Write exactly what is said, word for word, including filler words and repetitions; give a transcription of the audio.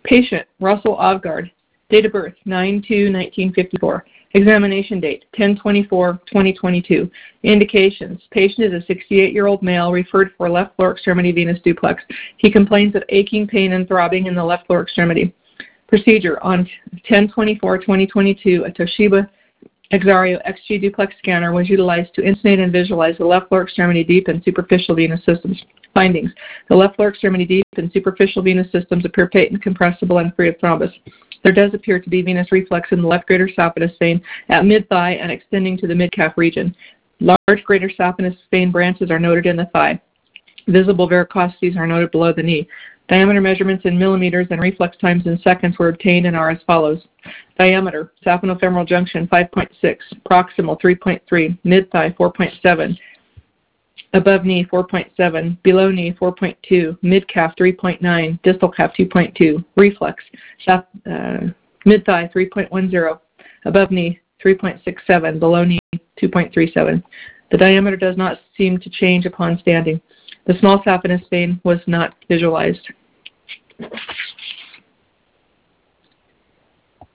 Patient, Russell Odgaard. Date of birth, nine two nineteen fifty-four. Examination date, ten twenty-four twenty twenty-two. Indications. Patient is a sixty-eight-year-old male referred for left lower extremity venous duplex. He complains of aching, pain, and throbbing in the left lower extremity. Procedure. On ten twenty-four twenty twenty-two, a Toshiba Exario X G duplex scanner was utilized to instate and visualize the left lower extremity deep and superficial venous systems. Findings. The left lower extremity deep and superficial venous systems appear patent, compressible, and free of thrombus. There does appear to be venous reflux in the left greater saphenous vein at mid-thigh and extending to the mid-calf region. Large greater saphenous vein branches are noted in the thigh. Visible varicosities are noted below the knee. Diameter measurements in millimeters and reflex times in seconds were obtained and are as follows. Diameter, saphenofemoral junction five point six, proximal three point three, mid-thigh four point seven, above knee four point seven, below knee four point two, mid-calf three point nine, distal calf two point two, reflex, uh, mid-thigh three point one zero, above knee three point six seven, below knee two point three seven. The diameter does not seem to change upon standing. The small saphenous vein was not visualized.